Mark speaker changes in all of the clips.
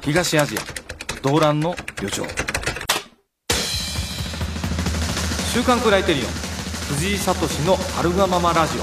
Speaker 1: 東アジア動乱の予兆。週刊クライテリオン藤井聡のあるがままラジオ。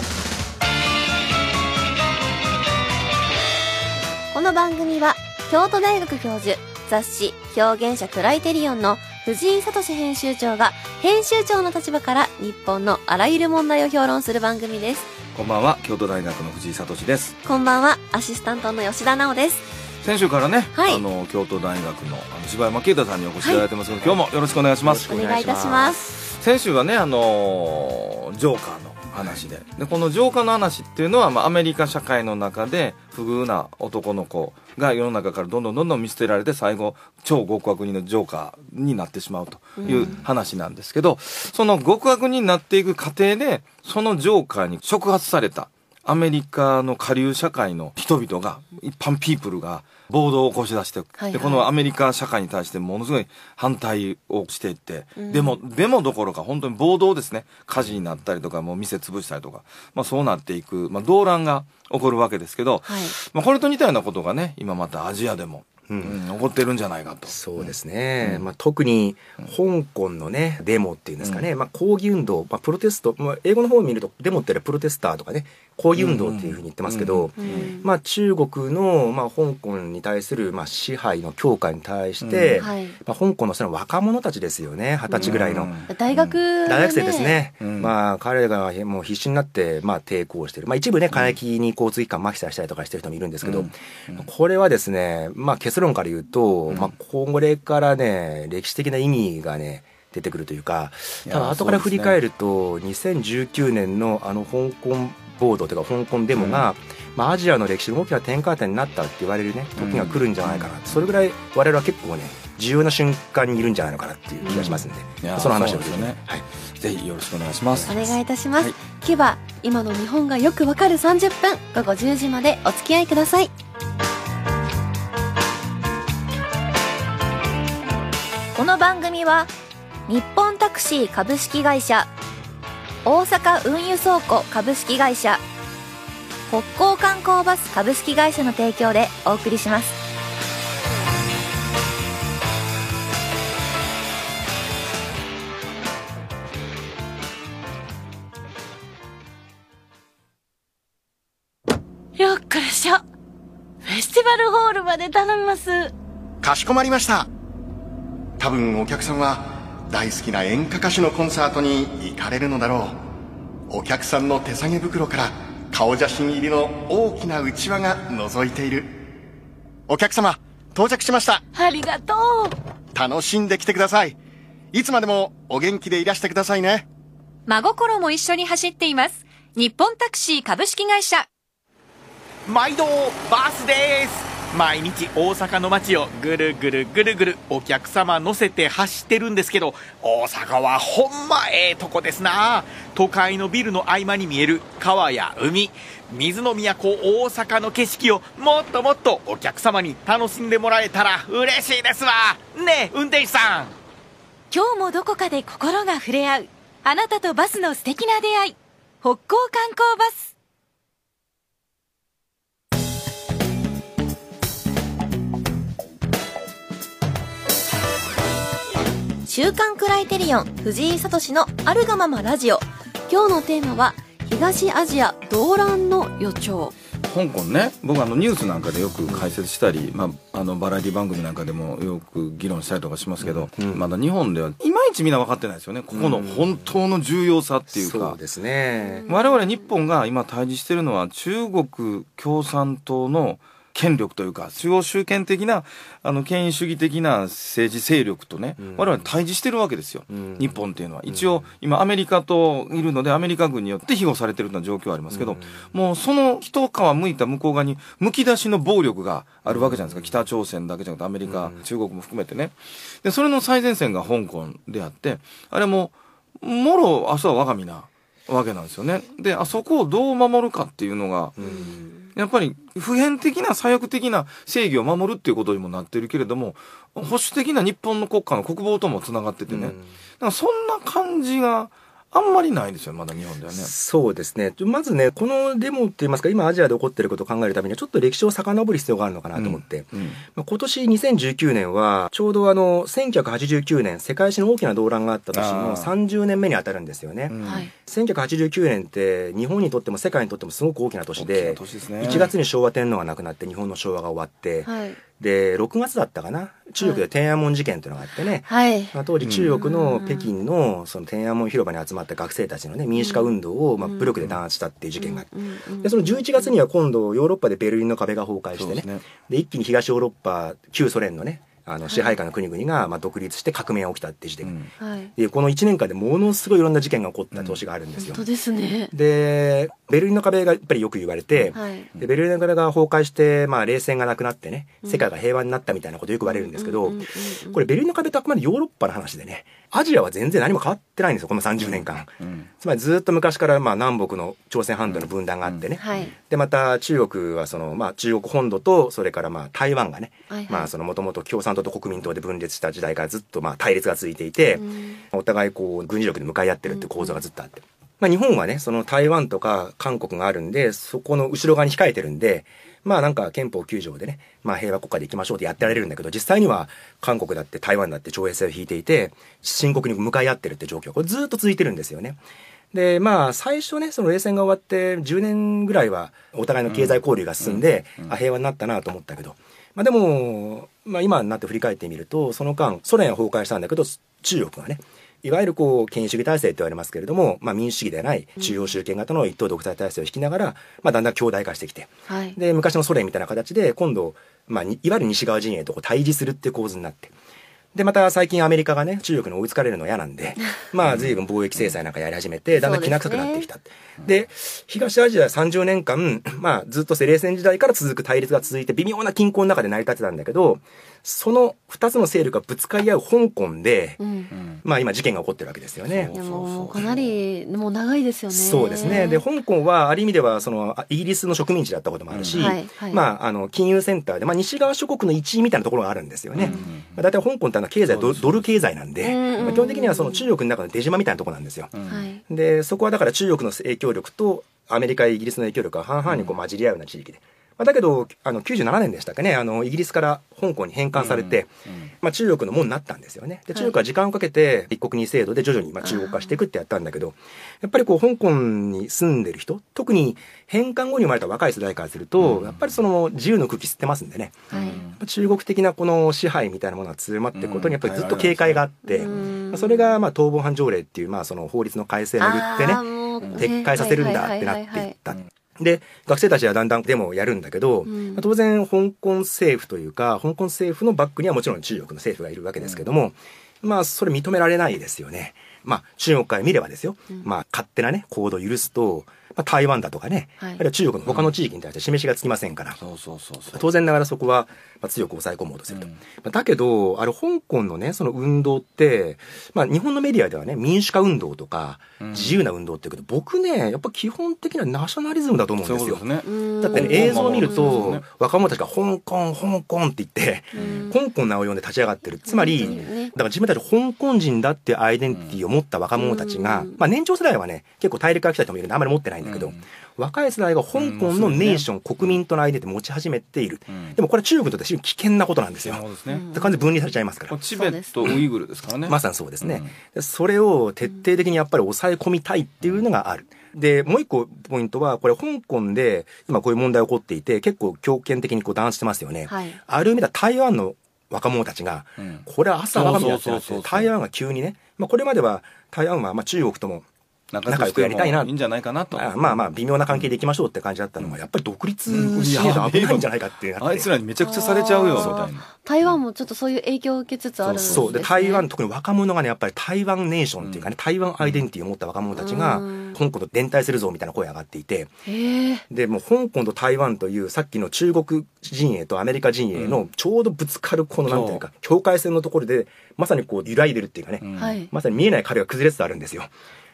Speaker 2: この番組は京都大学教授、雑誌表現者クライテリオンの藤井聡編集長が編集長の立場から日本のあらゆる問題を評論する番組です。
Speaker 1: こんばんは、京都大学の藤井聡です。
Speaker 2: こんばんは、アシスタントの吉田直です。
Speaker 1: 先週からね、
Speaker 2: はい、
Speaker 1: 京都大学の柴山啓太さんにお越しいただいてますので、今日もよろしくお願いします。
Speaker 2: お願いいたします。
Speaker 1: 先週はね、ジョーカーの話で、このジョーカーの話っていうのは、アメリカ社会の中で不遇な男の子が世の中からどんどん見捨てられて、最後超極悪人のジョーカーになってしまうという話なんですけど、その極悪人になっていく過程で、そのジョーカーに触発されたアメリカの下流社会の人々が、一般ピープルが暴動を起こし出して、でこのアメリカ社会に対してものすごい反対をしていって、デモどころか本当に暴動ですね。火事になったりとか、もう店潰したりとか、そうなっていく、動乱が起こるわけですけど、これと似たようなことがね、今またアジアでも起こってるんじゃないかと。
Speaker 3: そうですね、特に香港のねデモっていうんですかね、抗議運動、プロテスト、英語の方を見るとデモってプロテスターとかね、抗議運動っていうふうに言ってますけど、中国の、香港に対する、支配の強化に対して、香港のその若者たちですよね、20歳ぐらいの、
Speaker 2: 大学
Speaker 3: 生ですね、彼らがもう必死になって、抵抗している、一部ね過激に交通機関麻痺させたりとかしてる人もいるんですけど、これはですね、結論から言うと、これからね歴史的な意味がね出てくるというか、ただ後から振り返ると、2019年の香港暴動というか香港デモが、アジアの歴史の大きな転換点になったって言われるね時が来るんじゃないかな、それぐらい我々は結構ね重要な瞬間にいるんじゃないのかなっていう気がしますんで、その話をですね、
Speaker 1: ぜひよろしくお願いします。
Speaker 2: お願いいたします。今日は今の日本がよくわかる30分、午後10時までお付き合いください。この番組は日本タクシー株式会社、大阪運輸倉庫株式会社、北港観光バス株式会社の提供でお送りします。
Speaker 4: よっこらしょ。フェスティバルホールまで頼みます。
Speaker 5: かしこまりました。多分お客さんは大好きな演歌歌手のコンサートに行かれるのだろう。お客さんの手提げ袋から顔写真入りの大きなうちわが覗いている。お客様到着しました。
Speaker 4: ありがとう。
Speaker 5: 楽しんできてください。いつまでもお元気でいらしてくださいね。
Speaker 6: 真心も一緒に走っています。日本タクシー株式会社。
Speaker 7: 毎度バースです。毎日大阪の街をぐるぐるお客様乗せて走ってるんですけど、大阪はほんまええとこですな。都会のビルの合間に見える川や海、水の都大阪の景色をもっともっとお客様に楽しんでもらえたら嬉しいですわねえ運転手さん。
Speaker 6: 今日もどこかで心が触れ合う、あなたとバスの素敵な出会い、北港観光バス。
Speaker 2: 週刊クライテリオン藤井聡のあるがままラジオ。今日のテーマは東アジア動乱の予兆。
Speaker 1: 香港ね、僕ニュースなんかでよく解説したり、バラエティ番組なんかでもよく議論したりとかしますけど、まだ日本ではいまいちみんな分かってないですよね、ここの本当の重要さっていうか。
Speaker 3: そうですね。
Speaker 1: 我々日本が今対峙してるのは中国共産党の権力というか、中央集権的な権威主義的な政治勢力とね、我々対峙してるわけですよ、日本っていうのは。一応今アメリカといるので、アメリカ軍によって庇護されてるような状況はありますけど、もうその一皮むいた向こう側にむき出しの暴力があるわけじゃないですか。北朝鮮だけじゃなくてアメリカ、中国も含めてね。でそれの最前線が香港であって、あれももろ明日は我が身なわけなんですよね。であそこをどう守るかっていうのが、やっぱり普遍的な左翼的な正義を守るっていうことにもなってるけれども、保守的な日本の国家の国防ともつながっててね、だからそんな感じがあんまりないですよまだ日本ではね。
Speaker 3: そうですね。まずね、このデモっていいますか、今アジアで起こっていることを考えるためにはちょっと歴史を遡る必要があるのかなと思って、今年2019年はちょうど1989年世界史の大きな動乱があった年の30年目に当たるんですよね。1989年って日本にとっても世界にとってもすごく大きな年で、1月に昭和天皇が亡くなって日本の昭和が終わって、で6月だったかな、中国で天安門事件というのがあってね、当時中国の北京のその天安門広場に集まった学生たちのね民主化運動を武力で弾圧したっていう事件があって、でその11月には今度ヨーロッパでベルリンの壁が崩壊してね、で一気に東ヨーロッパ旧ソ連のね支配下の国々が独立して革命が起きたっていう時点、でこの1年間でものすごいいろんな事件が起こった年があるんですよ。
Speaker 4: 本当ですね。
Speaker 3: でベルリンの壁がやっぱりよく言われて、でベルリンの壁が崩壊して、冷戦がなくなってね世界が平和になったみたいなことよく言われるんですけど、これベルリンの壁ってあくまでヨーロッパの話でね、アジアは全然何も変わってないんですよこの30年間、つまりずっと昔から南北の朝鮮半島の分断があってね、でまた中国は中国本土とそれから台湾がね、もともと共産党と国民党で分裂した時代からずっと対立が続いていて、お互いこう軍事力で向かい合ってるっていう構造がずっとあって、日本はねその台湾とか韓国があるんで、そこの後ろ側に控えてるんで、なんか憲法9条でね、平和国家で行きましょうってやってられるんだけど、実際には韓国だって台湾だって徴兵制を引いていて深刻に向かい合ってるって状況、これずっと続いてるんですよね。で最初ねその冷戦が終わって10年ぐらいはお互いの経済交流が進んで、平和になったなと思ったけど、でも、今になって振り返ってみると、その間ソ連は崩壊したんだけど中国がねいわゆる権威主義体制って言われますけれども、民主主義ではない中央集権型の一党独裁体制を引きながら、だんだん強大化してきて、で昔のソ連みたいな形で今度、いわゆる西側陣営と対峙するっていう構図になって、でまた最近アメリカがね中国に追いつかれるの嫌なんで随分貿易制裁なんかやり始めて、だんだんきな臭くなってきた。で東アジア30年間、ずっと冷戦時代から続く対立が続いて微妙な均衡の中で成り立ってたんだけど、その2つの勢力がぶつかり合う香港で、今事件が起こってるわけですよね。
Speaker 4: もうかなりもう長いですよね。
Speaker 3: そうですね。で香港はある意味ではイギリスの植民地だったこともあるし、金融センターで、西側諸国の一位みたいなところがあるんですよね。だいたい香港って経済ドル経済なんで、基本的にはその中国の中の出島みたいなところなんですよ。でそこはだから中国の影響力とアメリカイギリスの影響力が半々に混じり合うような地域で、だけど97年でしたっけね、イギリスから香港に返還されて、中国のものになったんですよね。で中国は時間をかけて一国二制度で徐々に中国化していくってやったんだけど、やっぱり香港に住んでる人、特に返還後に生まれた若い世代からすると、やっぱり自由の空気吸ってますんでね、中国的なこの支配みたいなものが強まっていくことにやっぱりずっと警戒があって、それが逃亡犯条例っていうその法律の改正を巡ってね撤回させるんだってなっていった。で学生たちはだんだんデモをやるんだけど、当然香港政府というか香港政府のバックにはもちろん中国の政府がいるわけですけども、それ認められないですよね。中国から見ればですよ、勝手なね行動を許すと、台湾だとかね、あるいは中国の他の地域に対して示しがつきませんから、当然ながらそこは強く抑え込もうとすると。だけど香港のねその運動って、日本のメディアではね民主化運動とか自由な運動っていうけど、僕ねやっぱ基本的にはナショナリズムだと思うんですよ。だってね映像を見ると若者たちが香港香港って言って香港の名を呼んで立ち上がってる。つまりだから自分たち香港人だっていうアイデンティティを持った若者たちが、年長世代はね結構大陸から来た人もいるんであんまり持ってないんだけど、若い世代が香港のネーション、国民とのアイデンティティを持ち始めている。でもこれは中国にとって非常に危険なことなんですよ。完全に分離されちゃいますから。
Speaker 1: チベット、ウイグルですからね。
Speaker 3: まさにそうですね。それを徹底的にやっぱり抑え込みたいっていうのがある。でもう一個ポイントはこれ香港で今こういう問題起こっていて結構強権的に弾圧してますよね。ある意味では台湾の若者たちが、これは朝我が身だってなって台湾が急にね、これまでは台湾は中国とも仲良くやりたいな、
Speaker 1: いいんじゃないかなと、
Speaker 3: 微妙な関係でいきましょうって感じだったのが、やっぱり独立しないと危ないんじゃないかっていう。
Speaker 1: あいつらにめちゃくちゃされちゃうよみたいな。
Speaker 4: 台湾もちょっとそういう影響を受けつつあるんですね。
Speaker 3: そうで台湾特に若者がねやっぱり台湾ネーションっていうかね、台湾アイデンティティを持った若者たちが香港と連帯するぞみたいな声が上がっていて、でもう香港と台湾というさっきの中国陣営とアメリカ陣営のちょうどぶつかるこのなんていうか境界線のところでまさにこう揺らいでるっていうかね、まさに見えない壁が崩れつつあるんですよ。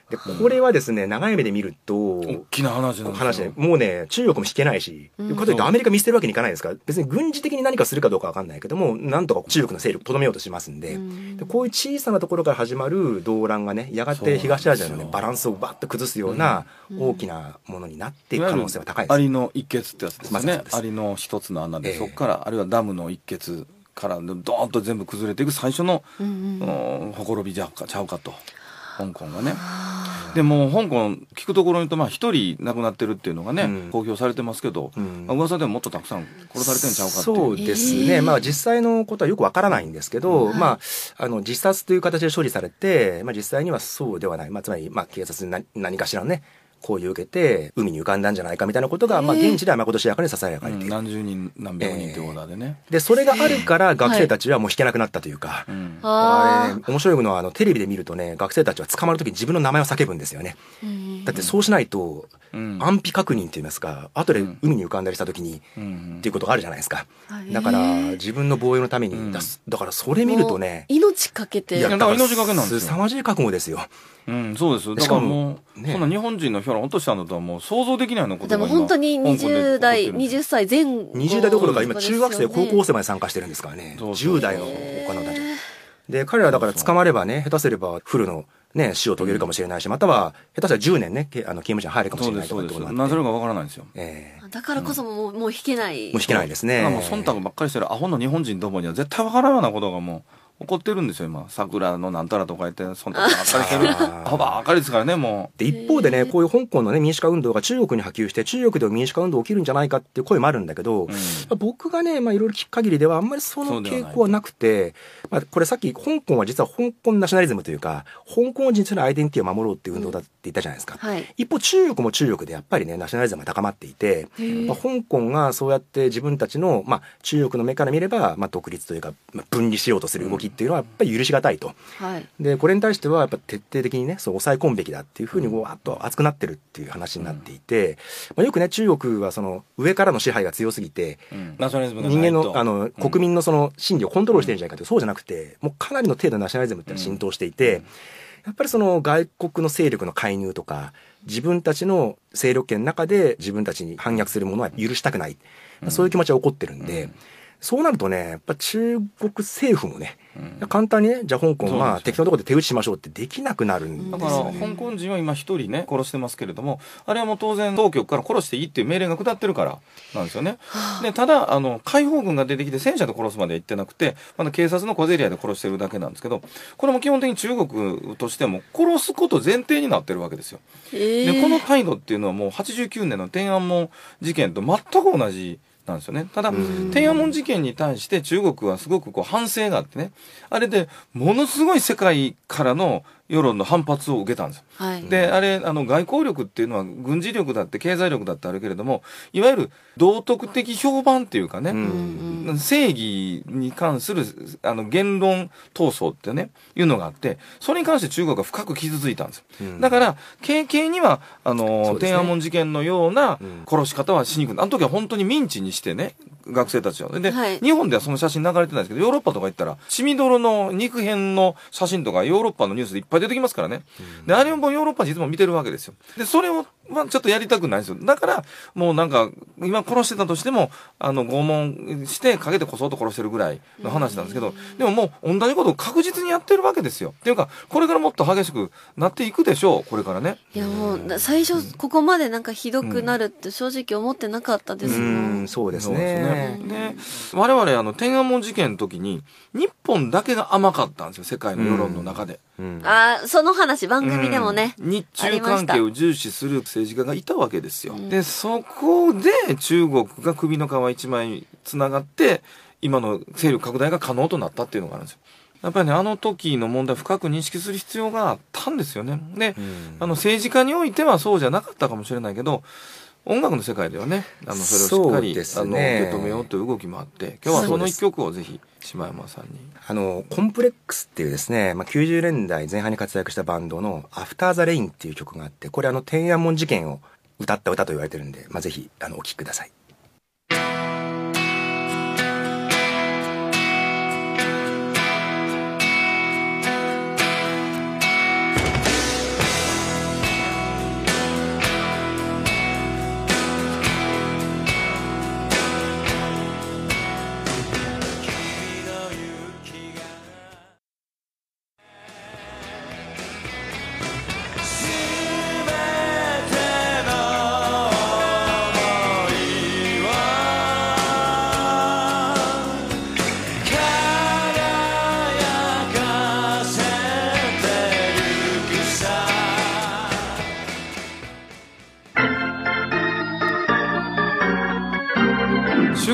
Speaker 3: でこれはですね、長い目で見ると
Speaker 1: 大きな話なんですよ。
Speaker 3: もうね、中国も引けないし、かといってアメリカ見捨てるわけにいかないですから、別に軍事的に何かするかどうかわかんないけども、なんとか中国の勢力とどめようとしますんで、でこういう小さなところから始まる動乱がね、やがて東アジアのね、バランスをバッと崩すような大きなものになっていく可能性は高いです。
Speaker 1: アリの一穴ってやつですね。
Speaker 3: まさに
Speaker 1: アリの一つの穴で、そこからあるいはダムの一穴からドーンと全部崩れていく最初の、ほころびちゃうかと、香港がね。でも香港聞くところに言うと一人亡くなってるっていうのがね、公表されてますけど、噂でももっとたくさん殺されてんちゃうかっていう。
Speaker 3: そうですね、実際のことはよくわからないんですけど、自殺という形で処理されて、実際にはそうではない、つまり警察に何かしらのね行為を受けて海に浮かんだんじゃないかみたいなことが、現地ではまことしやかに囁かれている、
Speaker 1: 何十人何百人というオーダーでね、
Speaker 3: でそれがあるから学生たちはもう引けなくなったというか、あれね、面白いのはテレビで見るとね、学生たちは捕まるときに自分の名前を叫ぶんですよね。だってそうしないと、安否確認って言いますか、後で海に浮かんだりしたときに、っていうことがあるじゃないですか。だから自分の防衛のために出す、だからそれ見るとね、
Speaker 4: 命かけて、
Speaker 1: だから命がけなんですよ。
Speaker 3: 凄まじい覚悟ですよ。
Speaker 1: そうです。だからもう、そんな日本人の評論落としたのとはもう想像できないようなことが
Speaker 4: でも本当に20代、20歳前後。
Speaker 3: 20代どころか今中学生、高校生まで参加してるんですからね。10代の他の代。で、彼らだから捕まればね、下手すればフルのね、死を遂げるかもしれないし、または下手したら10年ね、刑務所に入るかもしれないとかってことなんで。
Speaker 1: 何それかわからないんですよ。
Speaker 4: だからこそもう引けない。
Speaker 3: もう引けないですね。
Speaker 1: もう忖度ばっかりしてるアホの日本人どもには絶対わからんようなことがもう、起こってるんですよ今。桜のなんたらとか言って忖度ばっかりしてるアホばっかりですからね、もう。
Speaker 3: で一方でね、こういう香港のね民主化運動が中国に波及して中国でも民主化運動起きるんじゃないかっていう声もあるんだけど、僕がねいろいろ聞く限りではあんまりその傾向はなくて、これさっき香港は実は香港ナショナリズムというか香港人とのアイデンティティを守ろうっていう運動だって言ったじゃないですか、一方中国も中国でやっぱりねナショナリズムが高まっていて、香港がそうやって自分たちの、中国の目から見れば、独立というか、分離しようとする動きっていうのはやっぱり許しがたいと、でこれに対してはやっぱ徹底的にねそう抑え込むべきだっていうふうにわっと熱くなってるっていう話になっていて、よくね中国はその上からの支配が強すぎて、
Speaker 1: ナショナリズムがない
Speaker 3: 人
Speaker 1: と
Speaker 3: 間の国民のその心理をコントロールしてるんじゃないかと、そうじゃなくてもうかなりの程度のナショナリズムって浸透していて、やっぱりその外国の勢力の介入とか自分たちの勢力圏の中で自分たちに反逆するものは許したくない、そういう気持ちは起こってるんで、そうなるとねやっぱ中国政府もね、簡単にねじゃあ香港は適当なところで手打ちしましょうってできなくなるんですよね。
Speaker 1: だから香港人は今一人ね殺してますけれども、あれはもう当然当局から殺していいっていう命令が下ってるからなんですよね。でただ解放軍が出てきて戦車で殺すまでは行ってなくて、まだ警察の小競り合いで殺してるだけなんですけど、これも基本的に中国としても殺すこと前提になってるわけですよ。でこの態度っていうのはもう89年の天安門事件と全く同じなんですよね。ただ天安門事件に対して中国はすごくこう反省があってね、あれでものすごい世界からの世論の反発を受けたんですよ。であれ外交力っていうのは軍事力だって経済力だってあるけれども、いわゆる道徳的評判っていうかね、正義に関する言論闘争ってねいうのがあって、それに関して中国が深く傷ついたんですよ。だから軽々には天安門事件のような殺し方はしにくい。あの時は本当にミンチにしてね学生たちはで、日本ではその写真流れてないですけど、ヨーロッパとか行ったら血みどろの肉片の写真とかヨーロッパのニュースでいっぱい出てきますからね。であれもヨーロッパ人いつも見てるわけですよ。でそれをちょっとやりたくないんですよ。だからもうなんか今殺してたとしても拷問してかけてこそっと殺してるぐらいの話なんですけど、でももう同じことを確実にやってるわけですよ。っていうかこれからもっと激しくなっていくでしょう、これからね。
Speaker 4: いやもう最初ここまでなんかひどくなるって正直思ってなかったですもん。
Speaker 3: そうですね。
Speaker 1: で我々天安門事件の時に日本だけが甘かったんですよ、世界の世論の中で。
Speaker 4: その話番組でもね、
Speaker 1: 日中関係を重視する政治家がいたわけですよ。でそこで中国が首の皮一枚つながって今の勢力拡大が可能となったっていうのがあるんですよ。やっぱりねあの時の問題を深く認識する必要があったんですよね。で政治家においてはそうじゃなかったかもしれないけど、音楽の世界ではねそれをしっかり、受け止めようという動きもあって、今日はその一曲をぜひ島山さんに。
Speaker 3: コンプレックスっていうですね、90年代前半に活躍したバンドのアフターザレインっていう曲があって、これ天安門事件を歌った歌と言われてるんで、ぜひお聴きください。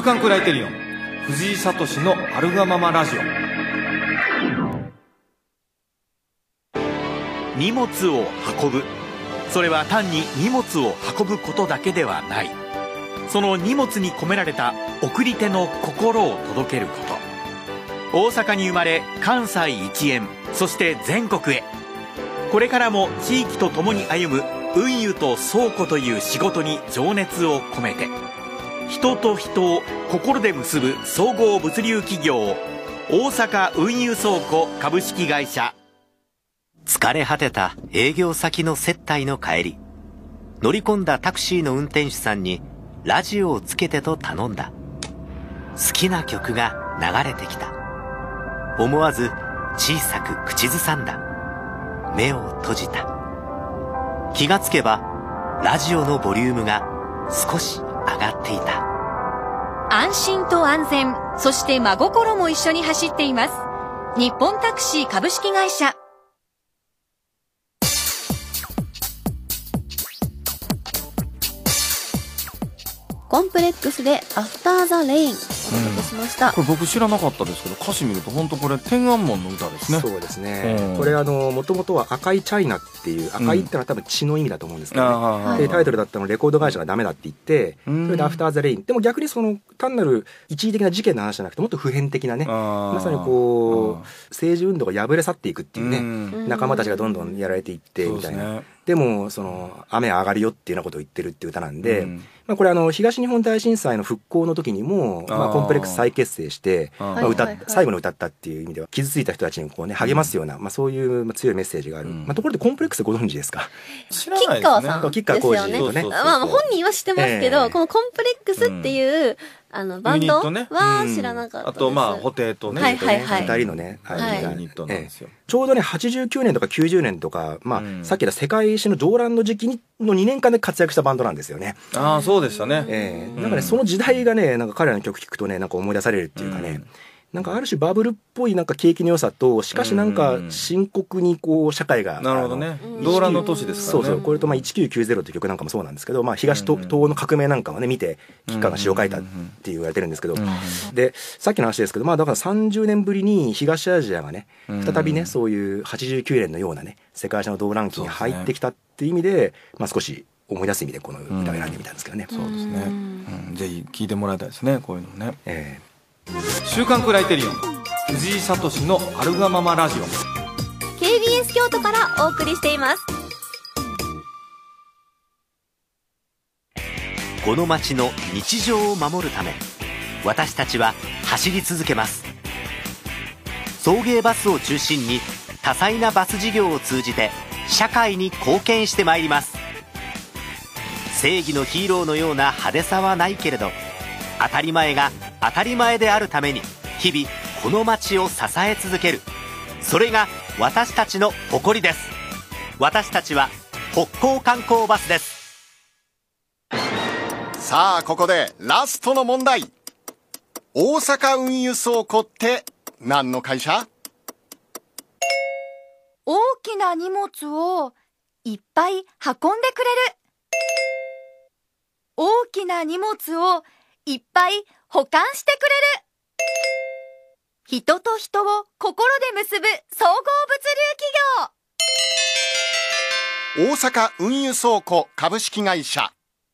Speaker 1: 刊クライテリオン藤井聡のあるがままラジオ。
Speaker 7: 荷物を運ぶ、それは単に荷物を運ぶことだけではない。その荷物に込められた送り手の心を届けること。大阪に生まれ関西一円、そして全国へ。これからも地域と共に歩む運輸と倉庫という仕事に情熱を込めて、人と人を心で結ぶ総合物流企業、大阪運輸倉庫株式会社。
Speaker 8: 疲れ果てた営業先の接待の帰り、乗り込んだタクシーの運転手さんにラジオをつけてと頼んだ。好きな曲が流れてきた。思わず小さく口ずさんだ。目を閉じた。気がつけばラジオのボリュームが少し上がっていた。
Speaker 6: 安心と安全、そして真心も一緒に走っています。日本タクシー株式会社。
Speaker 4: コンプレックスでアフターザレインお届けしました、
Speaker 1: これ僕知らなかったですけど、歌詞見ると本当これ天安門の歌ですね。
Speaker 3: そうですね、これもともとは赤いチャイナっていう、赤いってのは多分血の意味だと思うんですけどね、でタイトルだったのレコード会社がダメだって言って、それでアフターザレイン。でも逆にその単なる一時的な事件の話じゃなくて、もっと普遍的なね、まさにこう政治運動が破れ去っていくっていうね、仲間たちがどんどんやられていってみたいな。でもその雨上がるよっていうようなことを言ってるっていう歌なんで、これ東日本大震災の復興の時にも、コンプレックス再結成して、最後に歌ったっていう意味では傷ついた人たちにこうね励ますような、そういう強いメッセージがある。ところでコンプレックスご存知ですか？
Speaker 1: 知らないですね。
Speaker 4: 吉川さん
Speaker 3: 吉川晃司とね。
Speaker 4: 本人は知ってますけど、このコンプレックスっていうバンドは知らなかったです。
Speaker 1: あと布袋とね、
Speaker 3: 2人のね
Speaker 1: ユニットなんですよ。
Speaker 3: ちょうどね89年とか90年とか、さっき言った世界史の動乱の時期の2年間で活躍したバンドなんですよね。
Speaker 1: ああそうでしたね。
Speaker 3: なんかねその時代がね、なんか彼らの曲聴くとね、なんか思い出されるっていうかね、なんかある種バブルっぽいなんか景気の良さと、しかしなんか深刻にこう社会が、
Speaker 1: なるほどね、動乱の年ですからね。
Speaker 3: そうそう、これと1990っていう曲なんかもそうなんですけど、東東欧の革命なんかをね見て吉川が詩を書いたって言われてるんですけど、でさっきの話ですけど、だから30年ぶりに東アジアがね再びね、そういう89年のようなね世界史の動乱期に入ってきたっていう意味で、少し思い出す意味でこの歌を選んでみたんですけどね。
Speaker 1: そうですね、ぜひ聴いてもらいたいですね、こういうのね。週刊クライテリオン藤井聡のあるがままラジオ。
Speaker 2: KBS 京都からお送りしています。
Speaker 8: この街の日常を守るため、私たちは走り続けます。送迎バスを中心に多彩なバス事業を通じて社会に貢献してまいります。正義のヒーローのような派手さはないけれど、当たり前が当たり前であるために日々この街を支え続ける。それが私たちの誇りです。私たちは北港観光バスです。
Speaker 5: さあここでラストの問題。大阪運輸倉庫って何の会社？
Speaker 6: 大きな荷物をいっぱい運んでくれる。大きな荷物をいっぱい保管してくれる。人と人を心で結ぶ総合物流企業。
Speaker 5: 大阪運輸倉庫株式会社。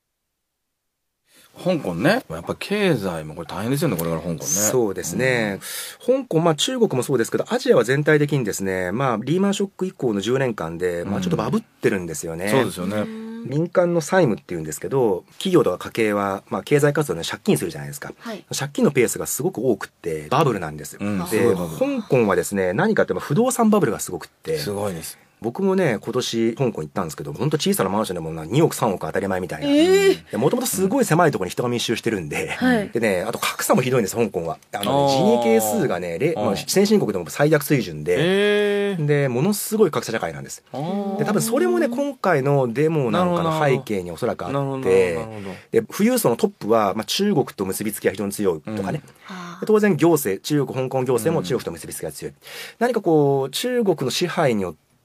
Speaker 1: 香港ね、やっぱ経済もこれ大変ですよね、これから香港ね。
Speaker 3: そうですね、香港、中国もそうですけど、アジアは全体的にですね、リーマンショック以降の10年間で、ちょっとバブってるんですよね。
Speaker 1: そうですよね。
Speaker 3: 民間の債務っていうんですけど、企業とか家計は、経済活動で借金するじゃないですか、借金のペースがすごく多くってバブルなんですよ、で香港はですね、何かって不動産バブルがすごくって、
Speaker 1: すごいです。
Speaker 3: 僕もね今年香港行ったんですけど、本当小さなマンションでも2億3億当たり前みたいな、もともとすごい狭いところに人が密集してるんで、でね、あと格差もひどいんです。香港は人口係数がね、先進国でも最悪水準で、でものすごい格差社会なんです。で多分それもね今回のデモなんかの背景におそらくあって、で富裕層のトップは、中国と結びつきが非常に強いとかね、当然行政、中国香港行政も中国と結びつきが強い、何かこう中国の支配によって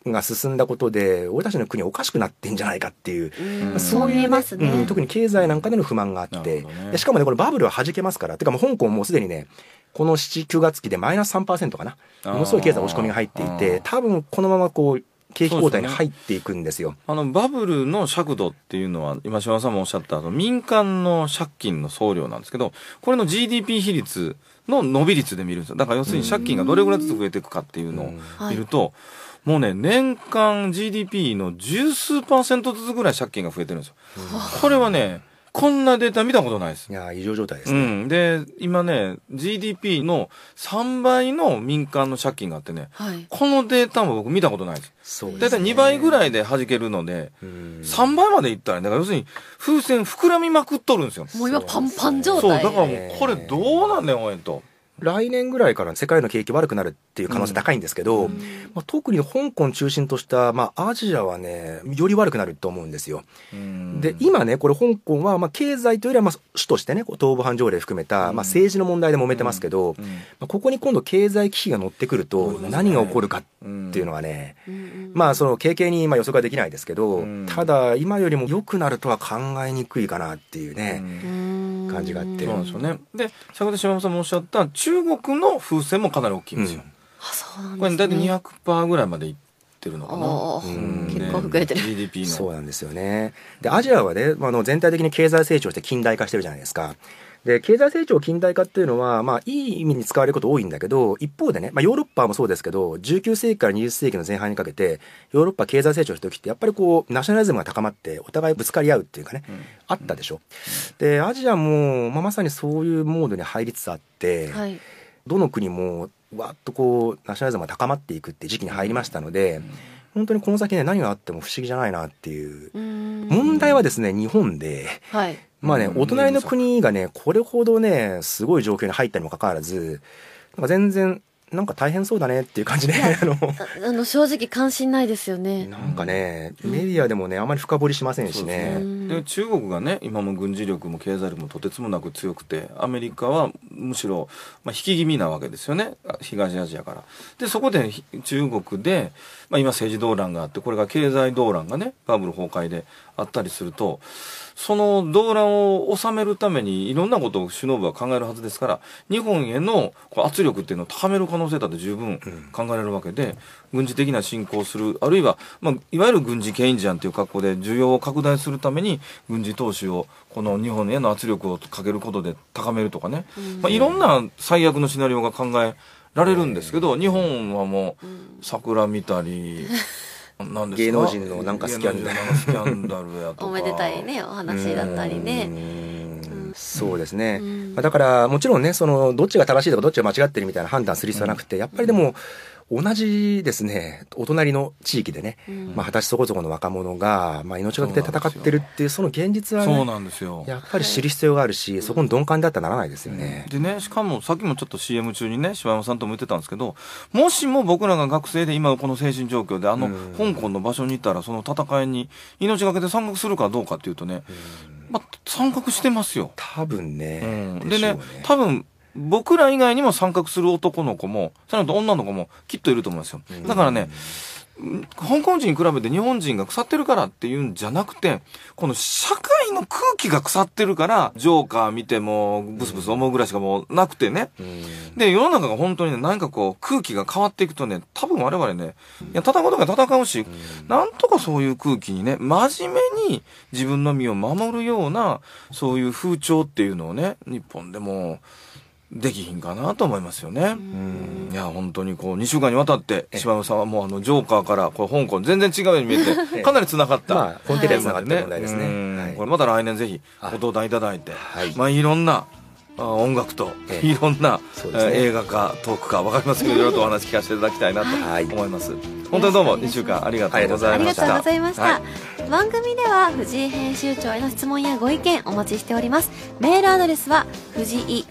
Speaker 3: が進んだことで俺たちの国おかしくなってんじゃないかっていう、
Speaker 4: そういうね、
Speaker 3: 特に経済なんかでの不満があって、でしかもねこれバブルは弾けますから、てかもう香港もうすでにねこの7、9月期でマイナス 3% かな、ものすごい経済押し込みが入っていて、多分このままこう景気後退に入っていくんですよ。
Speaker 1: バブルの尺度っていうのは今島さんもおっしゃった民間の借金の総量なんですけど、これの GDP 比率の伸び率で見るんですよ。だから要するに借金がどれぐらいずつ増えていくかっていうのを見ると、もうね年間 GDP の十数%ずつぐらい借金が増えてるんですよ。これはねこんなデータ見たことないです。
Speaker 3: いや異常状態ですね。
Speaker 1: で今ね GDP の3倍の民間の借金があってね、このデータも僕見たことないです。
Speaker 3: そうですね。
Speaker 1: だいたい2倍ぐらいで弾けるので、3倍までいったらね、だから要するに風船膨らみまくっとるんですよ。
Speaker 4: もう今パンパン状態。
Speaker 1: そうだからもうこれどうなんねんおいと。
Speaker 3: 来年ぐらいから世界の景気悪くなるっていう可能性高いんですけど、特に香港中心とした、アジアはねより悪くなると思うんですよ。で今ねこれ香港は経済というよりは主としてね東武藩条例含めた、政治の問題で揉めてますけど、ここに今度経済危機が乗ってくると何が起こるかっていうのがね、その軽々に予測はできないですけど、ただ今よりも良くなるとは考えにくいかなっていうね、感じがあって。
Speaker 1: そうなんですよね。で先ほど島本さんもおっしゃった中国の風船もかなり大きいんですよ。
Speaker 4: そうなんですね。
Speaker 1: これ大体 200% ぐらいまでいってるのかな。
Speaker 4: 結構膨れてる。
Speaker 1: GDP の。
Speaker 3: そうなんですよね。でアジアはね全体的に経済成長して近代化してるじゃないですか。で経済成長近代化っていうのはいい意味に使われること多いんだけど、一方でね、ヨーロッパもそうですけど19世紀から20世紀の前半にかけてヨーロッパ経済成長した時ってやっぱりこうナショナリズムが高まってお互いぶつかり合うっていうかね、あったでしょ。でアジアも、まさにそういうモードに入りつつあって、どの国もわっとこうナショナリズムが高まっていくって時期に入りましたので、本当にこの先ね何があっても不思議じゃないなっていう。問題はですね日本で、お隣の国がねこれほどねすごい状況に入ったにもかかわらず全然なんか大変そうだねっていう感じで
Speaker 4: 正直関心ないですよね。
Speaker 3: なんかねメディアでもねあまり深掘りしませんしね。
Speaker 1: で中国がね今も軍事力も経済力もとてつもなく強くて、アメリカはむしろ、引き気味なわけですよね、東アジアから。でそこで中国で、今政治動乱があって、これが経済動乱がねバブル崩壊であったりすると、その動乱を収めるためにいろんなことを首脳部は考えるはずですから、日本への圧力っていうのを高める可能性だって十分考えられるわけで、軍事的な侵攻をする、あるいは、いわゆる軍事ケインジャンという格好で需要を拡大するために軍事投資をこの日本への圧力をかけることで高めるとかね、いろんな最悪のシナリオが考えられるんですけど、日本はもう桜見たり
Speaker 3: 芸能人のなんかスキャン
Speaker 1: ダルやとか
Speaker 4: おめでたいねお話だったりね。
Speaker 3: そうですね。だからもちろんねそのどっちが正しいとかどっちが間違ってるみたいな判断する必要はなくて、やっぱりでも同じですねお隣の地域でね、20歳そこそこの若者が、命がけで戦ってるっていうその現実はね、
Speaker 1: そうなんですよ。
Speaker 3: やっぱり知る必要があるし、そこに鈍感であったらならないですよね。
Speaker 1: でね、しかもさっきもちょっと CM 中にね柴山さんとも言ってたんですけど、もしも僕らが学生で今この精神状況で香港の場所に行ったらその戦いに命がけで参画するかどうかっていうとね、参画してますよ
Speaker 3: 多分ね。
Speaker 1: でね多分僕ら以外にも参画する男の子もさらに女の子もきっといると思いますよ。だからね、香港人に比べて日本人が腐ってるからっていうんじゃなくて、この社会の空気が腐ってるからジョーカー見てもブスブス思うぐらいしかもうなくてね、で世の中が本当にね何かこう空気が変わっていくとね、多分我々ね戦うことが戦うし、なんとかそういう空気にね真面目に自分の身を守るようなそういう風潮っていうのをね日本でもできひんかなと思いますよね。いや本当にこう2週間にわたって柴山さんはもうジョーカーからこれ香港全然違うように見えてかなりつながった
Speaker 3: 本気でつながった問題ですね。
Speaker 1: これまた来年ぜひご登壇いただいて、いろんな音楽といろんな映画かトークか分かりますけどいろいろとお話聞かせていただきたいなと思います。本当にどうも2週間ありがとうございました。
Speaker 4: ありがとうございました。番組では藤井編集長への質問やご意見お待ちしております。メールアドレスは藤井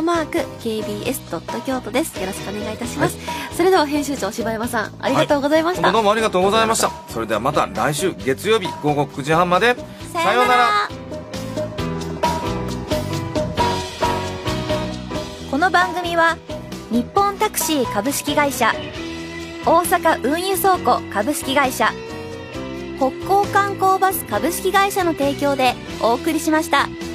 Speaker 4: @kbs.kyoto です。よろしくお願いいたします。それでは編集長柴山さんありがとうございました。
Speaker 1: どうもありがとうございました。それではまた来週月曜日午後9時半までさようなら。
Speaker 2: この番組は日本タクシー株式会社大阪運輸倉庫株式会社、北港観光バス株式会社の提供でお送りしました。